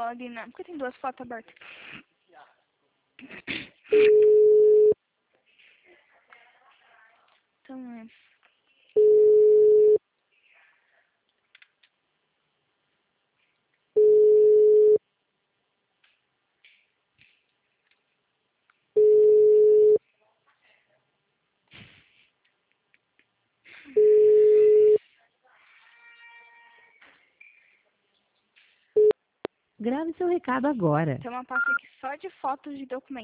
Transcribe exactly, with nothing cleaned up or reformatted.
pode, não. Porque tem duas fotos abertas. Então, é. Grave seu recado agora. Tem uma pasta aqui só de fotos de documentos.